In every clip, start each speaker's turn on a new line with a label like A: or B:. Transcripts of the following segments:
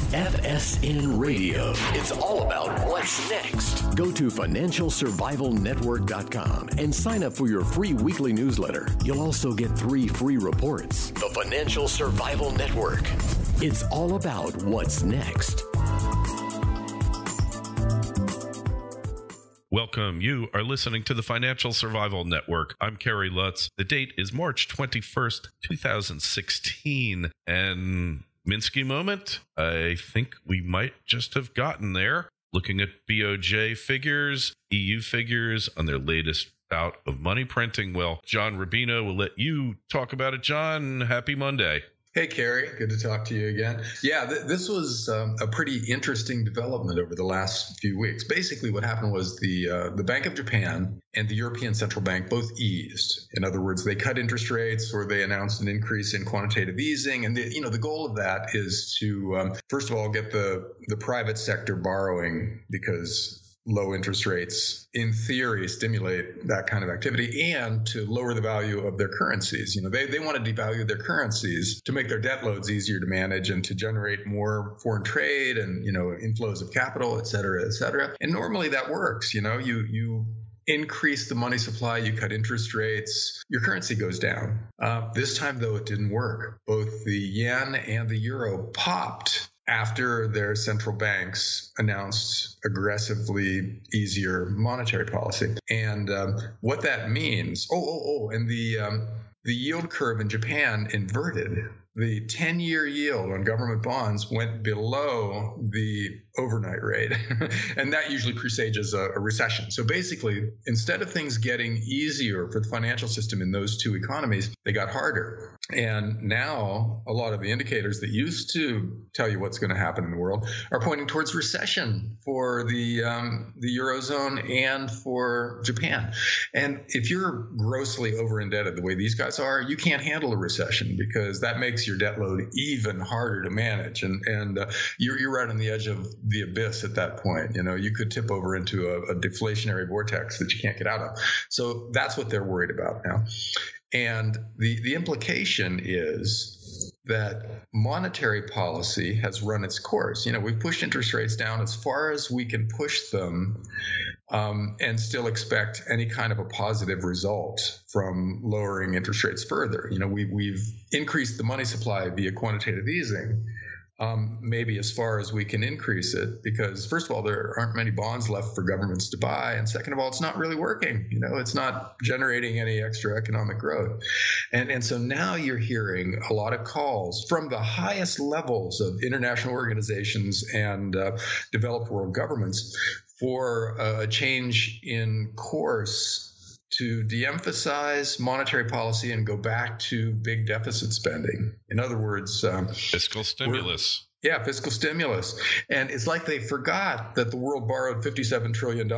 A: FSN Radio. It's all about what's next. Go to financialsurvivalnetwork.com and sign up for your free weekly newsletter. You'll also get 3 free reports. The Financial Survival Network. It's all about what's next.
B: Welcome. You are listening to the Financial Survival Network. I'm Kerry Lutz. The date is March 21st, 2016. And Minsky moment, I think we might just have gotten there. Looking at BOJ figures, EU figures on their latest bout of money printing. Well, John Rubino will let you talk about it. John, happy Monday.
C: Hey, Kerry. Good to talk to you again. Yeah, this was a pretty interesting development over the last few weeks. Basically, what happened was the Bank of Japan and the European Central Bank both eased. In other words, they cut interest rates or they announced an increase in quantitative easing. And the goal of that is to, first of all, get the private sector borrowing, because low interest rates, in theory, stimulate that kind of activity, and to lower the value of their currencies. They want to devalue their currencies to make their debt loads easier to manage and to generate more foreign trade and, inflows of capital, et cetera, et cetera. And normally that works. You increase the money supply, you cut interest rates, your currency goes down. This time, though, it didn't work. Both the yen and the euro popped after their central banks announced aggressively easier monetary policy. And what that means, and the yield curve in Japan inverted. The 10-year yield on government bonds went below the overnight rate, and that usually presages a recession. So basically, instead of things getting easier for the financial system in those two economies, they got harder. And now a lot of the indicators that used to tell you what's going to happen in the world are pointing towards recession for the Eurozone and for Japan. And if you're grossly over-indebted the way these guys are, you can't handle a recession, because that makes your debt load even harder to manage. And you're right on the edge of the abyss at that point. You could tip over into a deflationary vortex that you can't get out of. So that's what they're worried about now. And the implication is that monetary policy has run its course. We've pushed interest rates down as far as we can push them, and still expect any kind of a positive result from lowering interest rates further. We've increased the money supply via quantitative easing, maybe as far as we can increase it, because first of all, there aren't many bonds left for governments to buy. And second of all, it's not really working. It's not generating any extra economic growth. And so now you're hearing a lot of calls from the highest levels of international organizations and developed world governments for a change in course to de-emphasize monetary policy and go back to big deficit spending. In other words,
B: fiscal stimulus.
C: Fiscal stimulus. And it's like they forgot that the world borrowed $57 trillion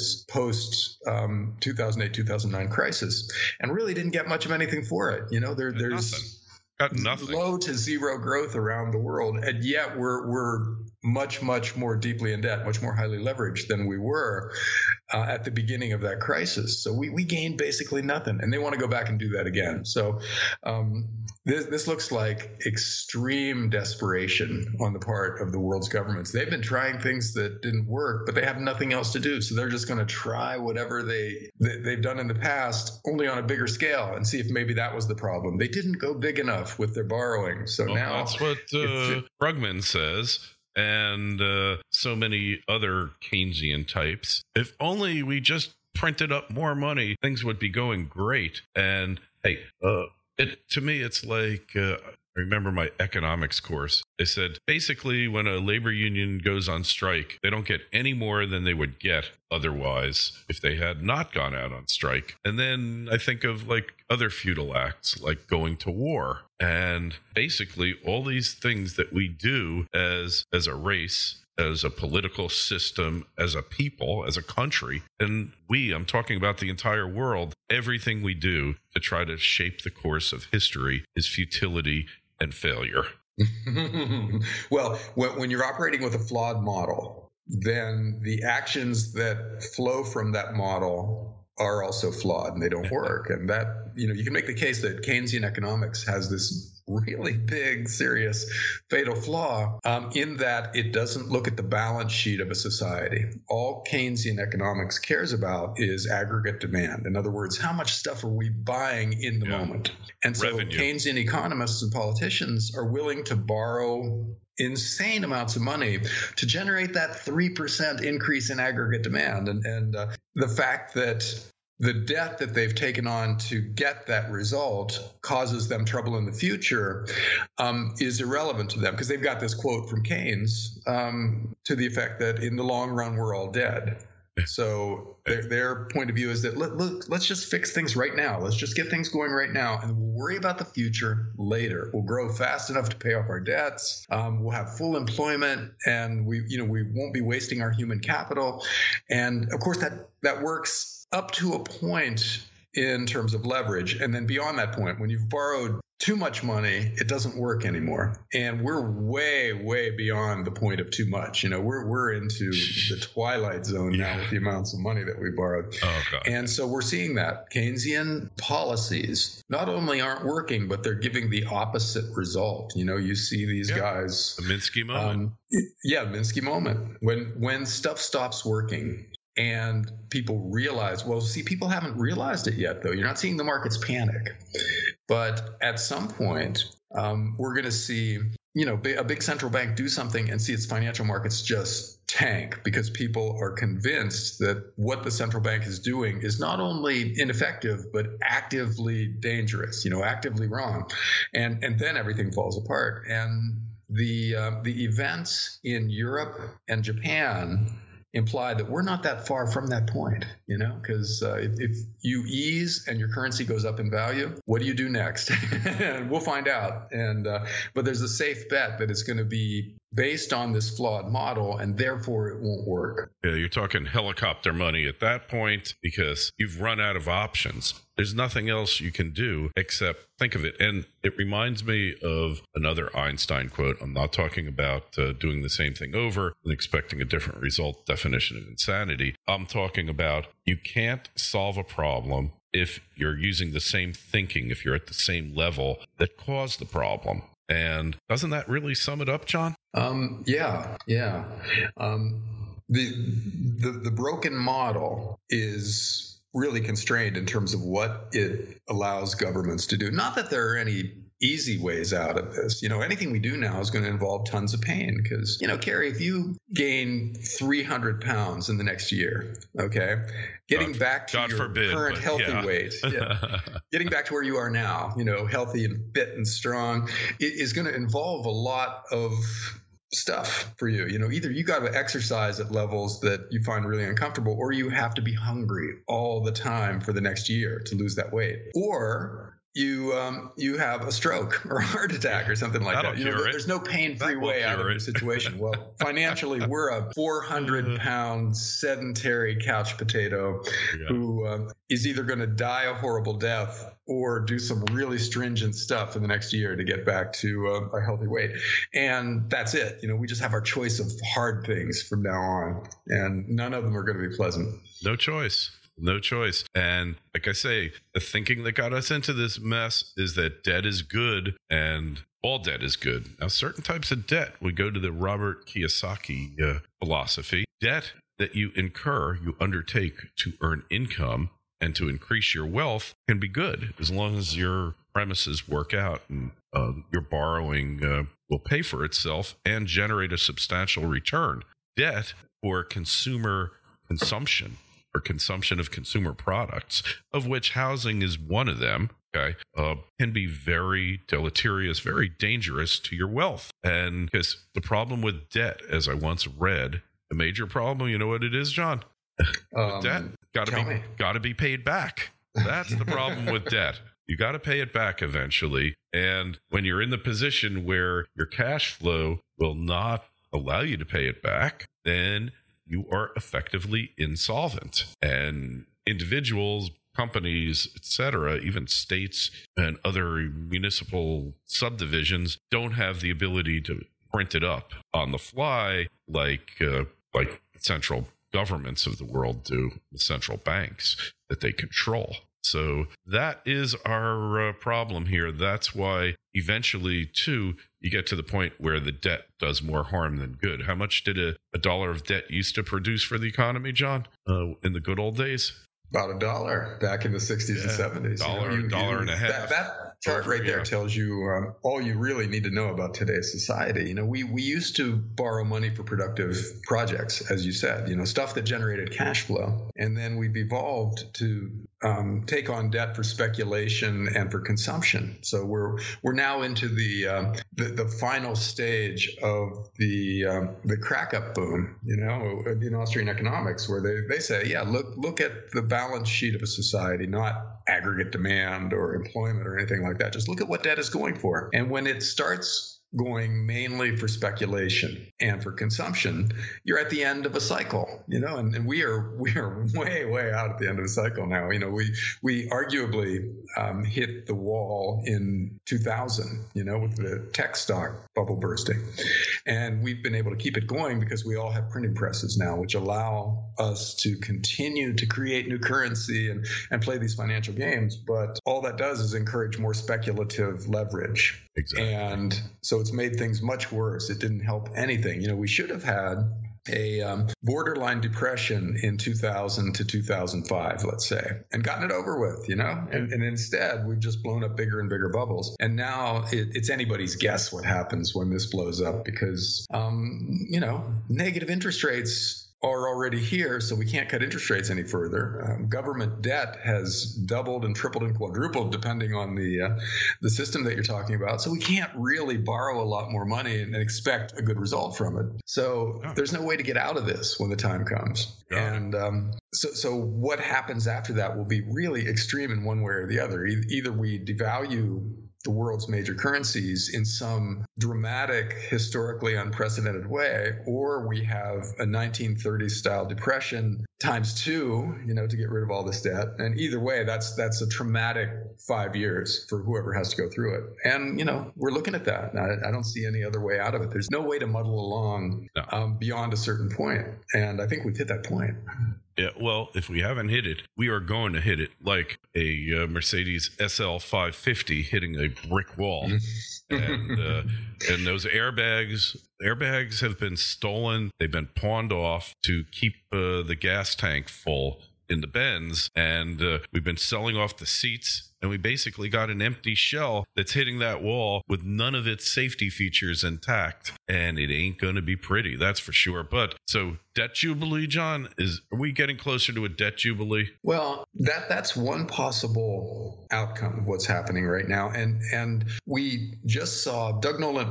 C: post 2008, 2009 crisis and really didn't get much of anything for it. There's
B: nothing.
C: Low to zero growth around the world. And yet we're much, much more deeply in debt, much more highly leveraged than we were at the beginning of that crisis. So we gained basically nothing, and they want to go back and do that again. So this looks like extreme desperation on the part of the world's governments. They've been trying things that didn't work, but they have nothing else to do. So they're just going to try whatever they've done in the past, only on a bigger scale, and see if maybe that was the problem. They didn't go big enough with their borrowing. So now
B: that's what Brugman says. And so many other Keynesian types. If only we just printed up more money, things would be going great. And hey, to me, it's like I remember my economics course. They said basically when a labor union goes on strike, they don't get any more than they would get otherwise if they had not gone out on strike. And then I think of like other feudal acts like going to war. And basically all these things that we do as a race, as a political system, as a people, as a country, and I'm talking about the entire world, everything we do to try to shape the course of history is futility and failure.
C: Well, when you're operating with a flawed model, then the actions that flow from that model are also flawed and they don't work. And that you can make the case that Keynesian economics has this really big, serious, fatal flaw in that it doesn't look at the balance sheet of a society. All Keynesian economics cares about is aggregate demand. In other words, how much stuff are we buying in the moment? And so
B: Revenue.
C: Keynesian economists and politicians are willing to borrow insane amounts of money to generate that 3% increase in aggregate demand. And the fact that the debt that they've taken on to get that result causes them trouble in the future is irrelevant to them, because they've got this quote from Keynes to the effect that in the long run, we're all dead. So their point of view is that, look, let's just fix things right now. Let's just get things going right now, and we'll worry about the future later. We'll grow fast enough to pay off our debts. We'll have full employment, and we won't be wasting our human capital. And of course, that works up to a point in terms of leverage. And then beyond that point, when you've borrowed too much money, it doesn't work anymore. And we're way, way beyond the point of too much. We're into the twilight zone now with the amounts of money that we borrowed.
B: Oh, God.
C: And so we're seeing that Keynesian policies not only aren't working, but they're giving the opposite result. You see these guys.
B: The Minsky moment.
C: Minsky moment. When stuff stops working, and people realize, people haven't realized it yet, though. You're not seeing the markets panic. But at some point, we're going to see, a big central bank do something and see its financial markets just tank, because people are convinced that what the central bank is doing is not only ineffective, but actively dangerous, actively wrong. And then everything falls apart. And the events in Europe and Japan imply that we're not that far from that point, because if you ease and your currency goes up in value, what do you do next? And we'll find out. But there's a safe bet that it's going to be based on this flawed model, and therefore it won't work.
B: Yeah, you're talking helicopter money at that point, because you've run out of options. There's nothing else you can do except think of it. And it reminds me of another Einstein quote. I'm not talking about doing the same thing over and expecting a different result, definition of insanity. I'm talking about you can't solve a problem if you're using the same thinking, if you're at the same level that caused the problem. And doesn't that really sum it up, John?
C: Yeah. The broken model is really constrained in terms of what it allows governments to do. Not that there are any easy ways out of this. Anything we do now is going to involve tons of pain, because, Carrie, if you gain 300 pounds in the next year, okay, getting back to your current healthy weight, getting back to where you are now, healthy and fit and strong, it is going to involve a lot of stuff for you. Either you got to exercise at levels that you find really uncomfortable, or you have to be hungry all the time for the next year to lose that weight, or you have a stroke or a heart attack or something like that. There's no pain-free way out of the situation. Well, financially, we're a 400-pound sedentary couch potato who is either going to die a horrible death or do some really stringent stuff in the next year to get back to a healthy weight. And that's it. We just have our choice of hard things from now on, and none of them are going to be pleasant.
B: No choice. And like I say, the thinking that got us into this mess is that debt is good and all debt is good. Now, certain types of debt, we go to the Robert Kiyosaki philosophy. Debt that you incur, you undertake to earn income and to increase your wealth can be good, as long as your premises work out and your borrowing will pay for itself and generate a substantial return. Debt for consumer consumption, or consumption of consumer products, of which housing is one of them, can be very deleterious, very dangerous to your wealth. And because the problem with debt, as I once read, the major problem, you know what it is, John? Debt got to be paid back. That's the problem with debt. You got to pay it back eventually. And when you're in the position where your cash flow will not allow you to pay it back, then you are effectively insolvent. And individuals, companies, etc., even states and other municipal subdivisions don't have the ability to print it up on the fly like central governments of the world do, the central banks that they control. So that is our problem here. That's why eventually, too, you get to the point where the debt does more harm than good. How much did a dollar of debt used to produce for the economy, John, in the good old days?
C: About $1 back in the 60s and 70s.
B: $1 and a half.
C: That chart right there tells you all you really need to know about today's society. We used to borrow money for productive projects, as you said, stuff that generated cash flow. And then we've evolved to take on debt for speculation and for consumption. So we're now into the final stage of the crack up boom, in Austrian economics, where they say, look at the balance sheet of a society, not aggregate demand or employment or anything like that. Just look at what debt is going for. And when it starts going mainly for speculation and for consumption, you're at the end of a cycle, and we are way out at the end of the cycle now. We arguably hit the wall in 2000, with the tech stock bubble bursting. And we've been able to keep it going because we all have printing presses now, which allow us to continue to create new currency and play these financial games. But all that does is encourage more speculative leverage.
B: Exactly.
C: And so it's made things much worse. It didn't help anything. We should have had a borderline depression in 2000 to 2005, let's say, and gotten it over with, and instead we've just blown up bigger and bigger bubbles. And now it's anybody's guess what happens when this blows up because, negative interest rates are already here, so we can't cut interest rates any further. Government debt has doubled and tripled and quadrupled depending on the system that you're talking about. So we can't really borrow a lot more money and expect a good result from it. So there's no way to get out of this when the time comes. And so what happens after that will be really extreme in one way or the other. Either we devalue the world's major currencies in some dramatic, historically unprecedented way, or we have a 1930s style depression times two, to get rid of all this debt. And either way, that's a traumatic 5 years for whoever has to go through it. And, we're looking at that. I don't see any other way out of it. There's no way to muddle along beyond a certain point. And I think we've hit that point.
B: Yeah, well, if we haven't hit it, we are going to hit it like a Mercedes SL 550 hitting a brick wall. And those airbags have been stolen. They've been pawned off to keep the gas tank full in the Benz. And we've been selling off the seats. And we basically got an empty shell that's hitting that wall with none of its safety features intact. And it ain't going to be pretty, that's for sure. But so debt jubilee, John, are we getting closer to a debt jubilee?
C: Well, that's one possible outcome of what's happening right now. And we just saw Doug Nolan at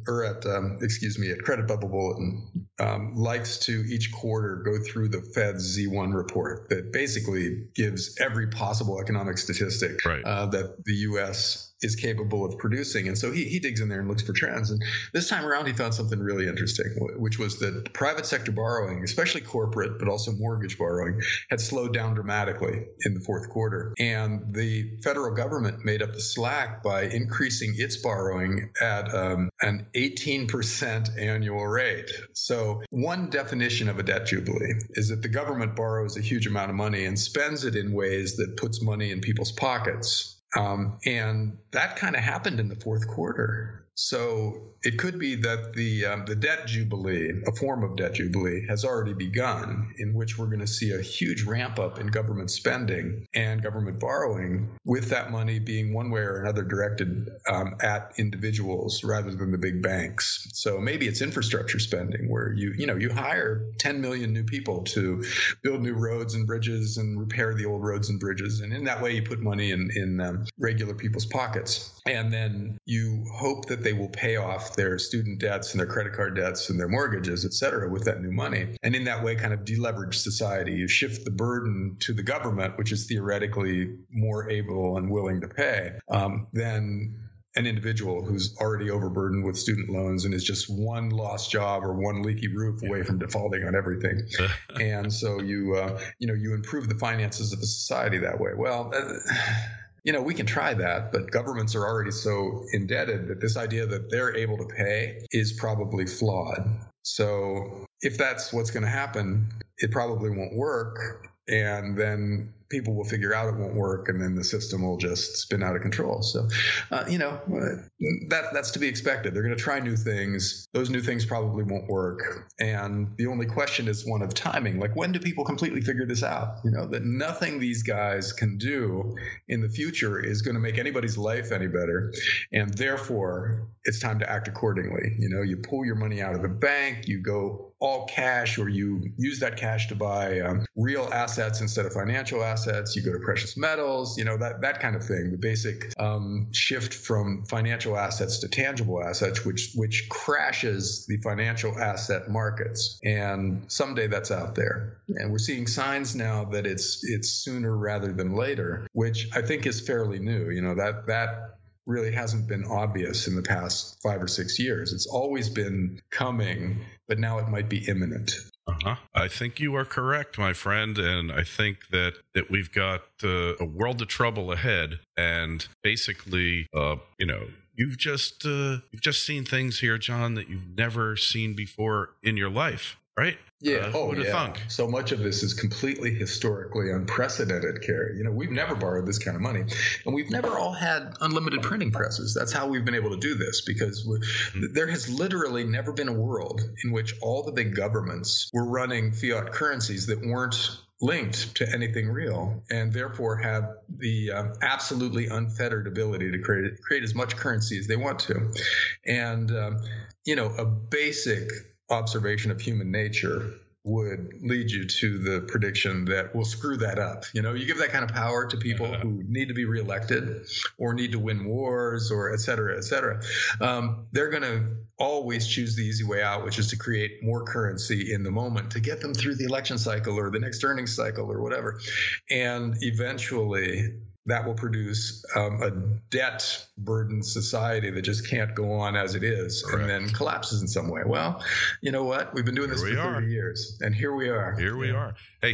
C: Credit Bubble Bulletin likes to each quarter go through the Fed's Z1 report that basically gives every possible economic statistic that the U.S. is capable of producing. And so he digs in there and looks for trends. And this time around, he found something really interesting, which was that private sector borrowing, especially corporate, but also mortgage borrowing, had slowed down dramatically in the fourth quarter. And the federal government made up the slack by increasing its borrowing at an 18% annual rate. So one definition of a debt jubilee is that the government borrows a huge amount of money and spends it in ways that puts money in people's pockets. And that kind of happened in the fourth quarter. So it could be that the debt jubilee, a form of debt jubilee, has already begun, in which we're going to see a huge ramp up in government spending and government borrowing, with that money being one way or another directed at individuals rather than the big banks. So maybe it's infrastructure spending where you hire 10 million new people to build new roads and bridges and repair the old roads and bridges. And in that way, you put money in regular people's pockets. And then you hope that they will pay off their student debts and their credit card debts and their mortgages, et cetera, with that new money. And in that way, kind of deleverage society. You shift the burden to the government, which is theoretically more able and willing to pay, than an individual who's already overburdened with student loans and is just one lost job or one leaky roof away from defaulting on everything. And so you improve the finances of the society that way. Well, we can try that, but governments are already so indebted that this idea that they're able to pay is probably flawed. So if that's what's going to happen, it probably won't work. And then people will figure out it won't work, and then the system will just spin out of control. So, that's to be expected. They're going to try new things. Those new things probably won't work. And the only question is one of timing. Like, when do people completely figure this out? That nothing these guys can do in the future is going to make anybody's life any better. And therefore, it's time to act accordingly. You pull your money out of the bank, you go all cash, or you use that cash to buy real assets instead of financial assets. You go to precious metals, that kind of thing. The basic shift from financial assets to tangible assets, which crashes the financial asset markets. And someday that's out there. And we're seeing signs now that it's sooner rather than later, which I think is fairly new. That really hasn't been obvious in the past 5 or 6 years. It's always been coming, but now it might be imminent.
B: I think you are correct, my friend, and I think that we've got a world of trouble ahead. And basically, you've just seen things here, John, that you've never seen before in your life, right?
C: Yeah.
B: Who'd have thunk?
C: So much of this is completely historically unprecedented, Kerry. We've never borrowed this kind of money, and we've never all had unlimited printing presses. That's how we've been able to do this, because there has literally never been a world in which all the big governments were running fiat currencies that weren't linked to anything real, and therefore have the absolutely unfettered ability to create as much currency as they want to. And a basic observation of human nature would lead you to the prediction that we'll screw that up. You give that kind of power to people who need to be reelected or need to win wars, or et cetera, et cetera. They're going to always choose the easy way out, which is to create more currency in the moment to get them through the election cycle or the next earnings cycle or whatever. And eventually that will produce a debt-burdened society that just can't go on as it is. Correct. And then collapses in some way. Well, you know what? We've been doing this for 30 years, and here we are.
B: Here we are. Hey,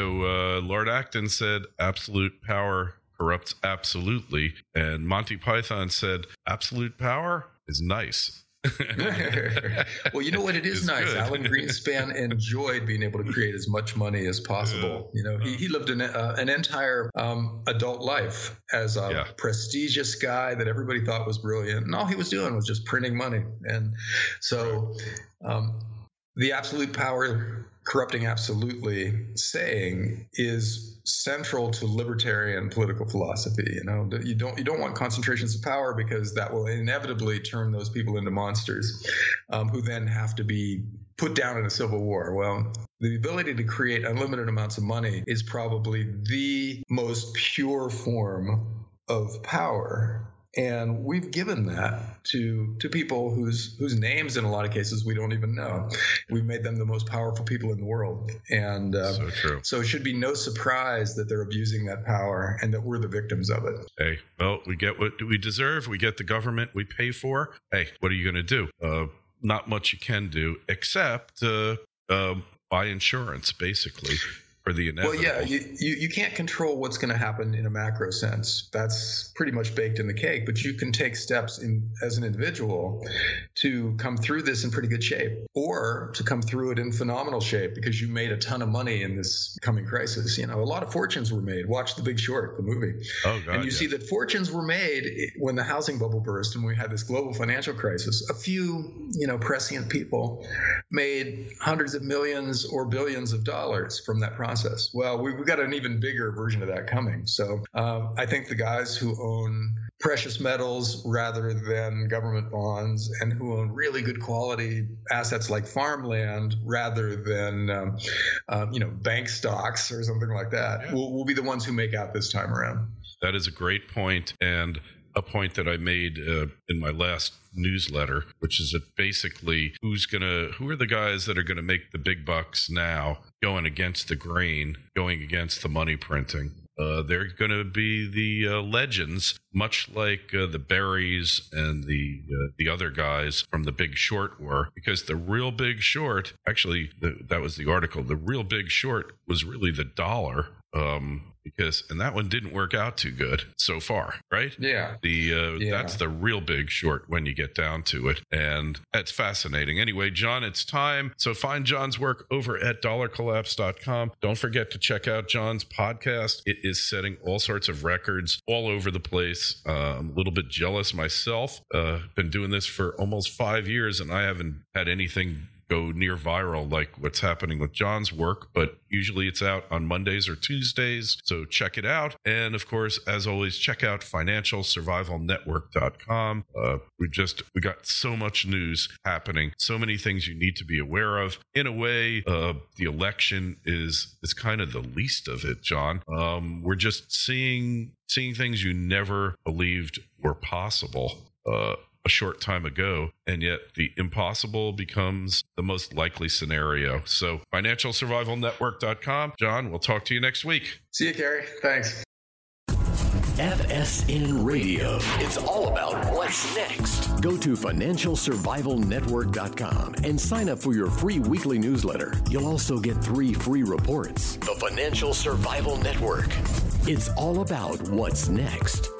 B: Lord Acton said absolute power corrupts absolutely, and Monty Python said absolute power is nice.
C: Well, you know what? It is nice. Good. Alan Greenspan enjoyed being able to create as much money as possible. He lived an entire adult life as a prestigious guy that everybody thought was brilliant, and all he was doing was just printing money. And so the absolute power corrupting absolutely saying is central to libertarian political philosophy. You don't want concentrations of power, because that will inevitably turn those people into monsters who then have to be put down in a civil war. Well, the ability to create unlimited amounts of money is probably the most pure form of power. And we've given that to people whose names in a lot of cases we don't even know. We've made them the most powerful people in the world. And
B: so true.
C: So it should be no surprise that they're abusing that power and that we're the victims of it.
B: Hey, well, we get what we deserve. We get the government we pay for. Hey, what are you going to do? Not much you can do except buy insurance, basically. The inevitable.
C: Well, yeah, you can't control what's going to happen in a macro sense. That's pretty much baked in the cake. But you can take steps as an individual to come through this in pretty good shape, or to come through it in phenomenal shape because you made a ton of money in this coming crisis. A lot of fortunes were made. Watch The Big Short, the movie.
B: Oh, God,
C: and you see that fortunes were made when the housing bubble burst and we had this global financial crisis. A few, prescient people made hundreds of millions or billions of dollars from that process. Well, we've got an even bigger version of that coming. So I think the guys who own precious metals rather than government bonds, and who own really good quality assets like farmland rather than bank stocks or something like that, will be the ones who make out this time around.
B: That is a great point, and a point that I made in my last newsletter, which is that basically who are the guys that are going to make the big bucks now, going against the grain, going against the money printing. They're going to be the legends, much like the Berries and the other guys from The Big Short were, because the real Big Short, actually, that was the article, the real Big Short was really the dollar. and that one didn't work out too good so far, right?
C: Yeah.
B: That's the real big short when you get down to it. And that's fascinating. Anyway, John, it's time. So find John's work over at dollarcollapse.com. Don't forget to check out John's podcast. It is setting all sorts of records all over the place. I'm a little bit jealous myself. Been doing this for almost 5 years, and I haven't had anything go near viral like what's happening with John's work, but usually it's out on Mondays or Tuesdays, so check it out. And of course, as always, check out financialsurvivalnetwork.com. We got so much news happening, so many things you need to be aware of. In a way, the election is kind of the least of it, John. We're just seeing things you never believed were possible a short time ago, and yet the impossible becomes the most likely scenario. So financialsurvivalnetwork.com. John, we'll talk to you next week.
C: See you, Gary. Thanks.
A: FSN Radio. It's all about what's next. Go to financialsurvivalnetwork.com and sign up for your free weekly newsletter. You'll also get 3 free reports. The Financial Survival Network. It's all about what's next.